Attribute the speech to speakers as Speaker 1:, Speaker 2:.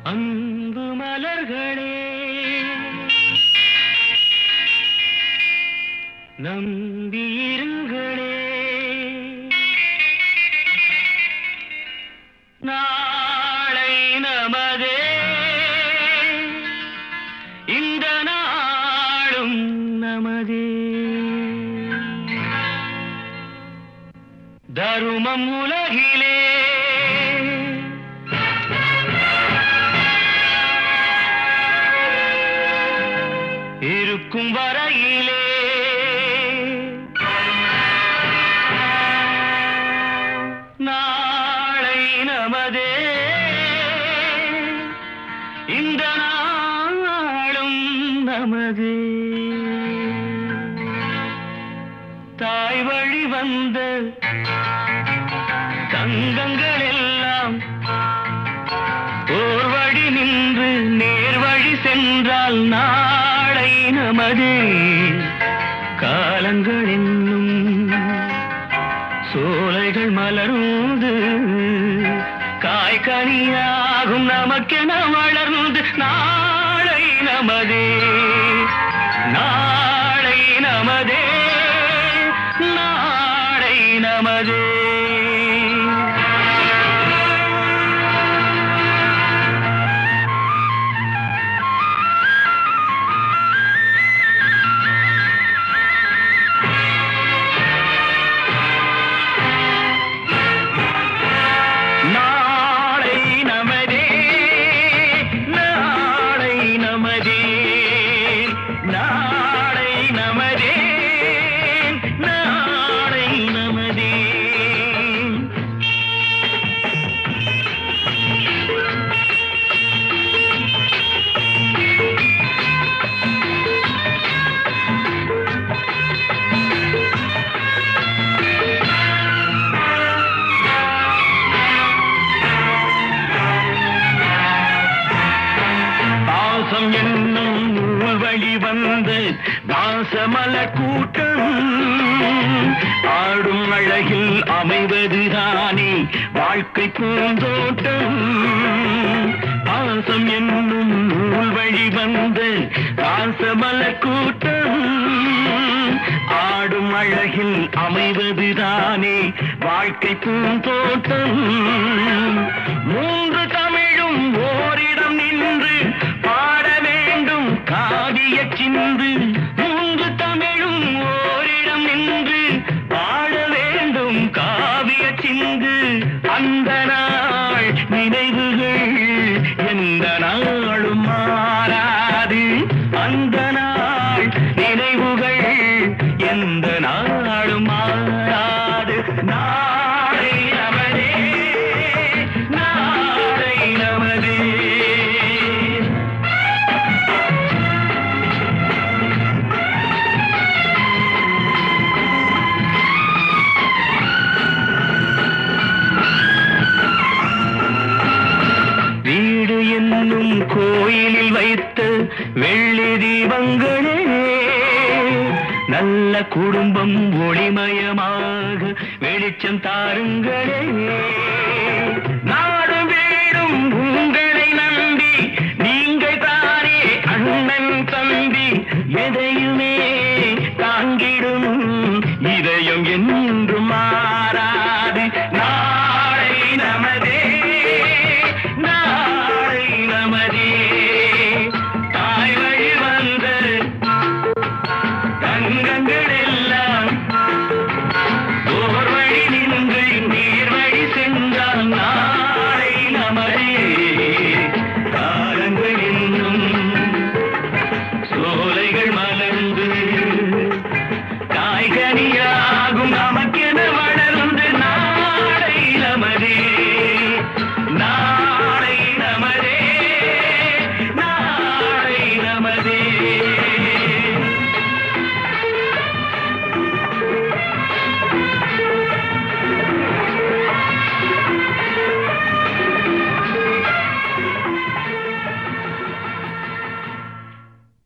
Speaker 1: அன்பு மலர்களே நம்பியிருங்களே, நாளை நமதே, இந்த நாளும் நமதே. தருமம் உலகிலே இருக்கும் வரையிலே நாளை நமதே, இந்த நாளும் நமதே. தாய் வழி வந்த தங்கங்கள் எல்லாம் ஓர் வழி நின்று நேர் வழி சென்றால் நாளை நமதே. காலங்கள் என்னும் சோலைகள் மலர்ந்து காய்கனியாகும் நமக்கென வளர்ந்து நாளை நமதே, நாளை நமதே, நாளை நமதே. என்னும் நூல் வழி வந்து வாசமலர் கூட்டம் ஆடும் அழகில் அமைவதுதானே வாழ்க்கை பூந்தோட்டம். பாசம் என்னும் நூல் வழி வந்து வாசமலர் கூட்டம் ஆடும் அழகில் அமைவதுதானே வாழ்க்கை பூந்தோட்டம். மூன்று தமிழும் ஓரிடம் நின்று பாட வேண்டும் காவிய சிந்து. மூன்று தமிழும் ஓரிடம் நின்று பாட வேண்டும் காவிய சிந்து. அந்த நாள் நினைவுகள் எந்த நாளும் மாறாது. அந்த நாள் நினைவுகள் எந்த நாளும் மாறாது. நாளை நமதே, நாளை நமதே. வீடு என்னும் கோயிலில் வைத்த வெள்ளி தீபங்களே, நல்ல குடும்பம் ஒளிமயமாக வெளிச்சம் தாருங்களே.